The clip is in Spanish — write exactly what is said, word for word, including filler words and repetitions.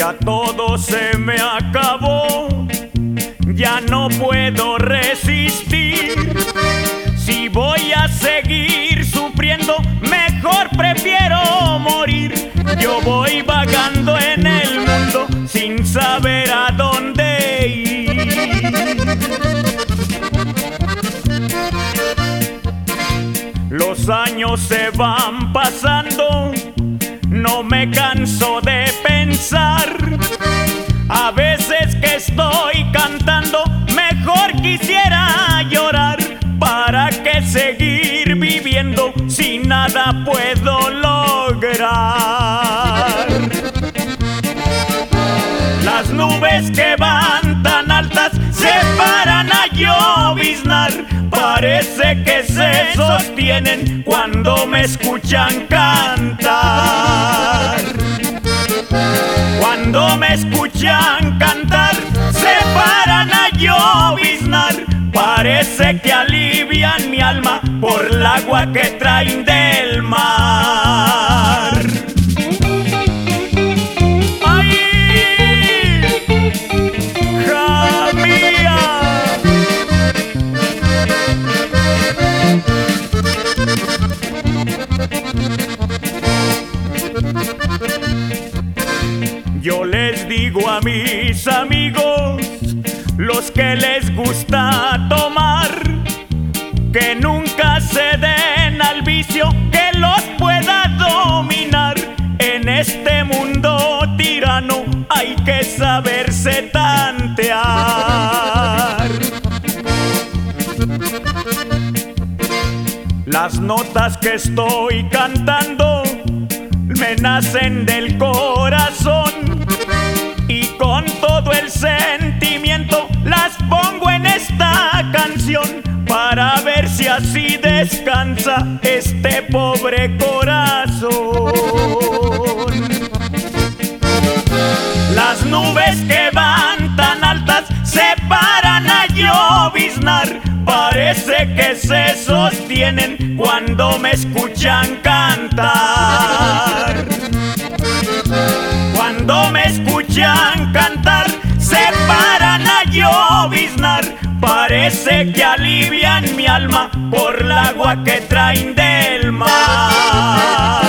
Ya todo se me acabó, ya no puedo resistir. Si voy a seguir sufriendo, mejor prefiero morir. Yo voy vagando en el mundo sin saber a dónde ir. Los años se van pasando, no me canso de pensar. A veces que estoy cantando, mejor quisiera llorar. ¿Para qué seguir viviendo si nada puedo lograr? Las nubes que van tan altas se paran a lloviznar. Parece que se sostienen cuando me escuchan cantar. Cuando me escuchan cantar, se paran a lloviznar. Parece que alivian mi alma por el agua que traen del mar. ¡Ay! ¡Ja mía! Yo les digo a mis amigos, los que les gusta tomar, que nunca se den al vicio que los pueda dominar. En este mundo tirano hay que saberse tantear. Las notas que estoy cantando me nacen del corazón, y con todo el sentimiento las pongo en esta canción, para ver si así descansa este pobre corazón. Las nubes que van tan altas se paran a lloviznar. Parece que se sostienen cuando me escuchan cantar. Cuando me escuchan cantar, se paran a lloviznar. Parece que alivian mi alma por el agua que traen del mar.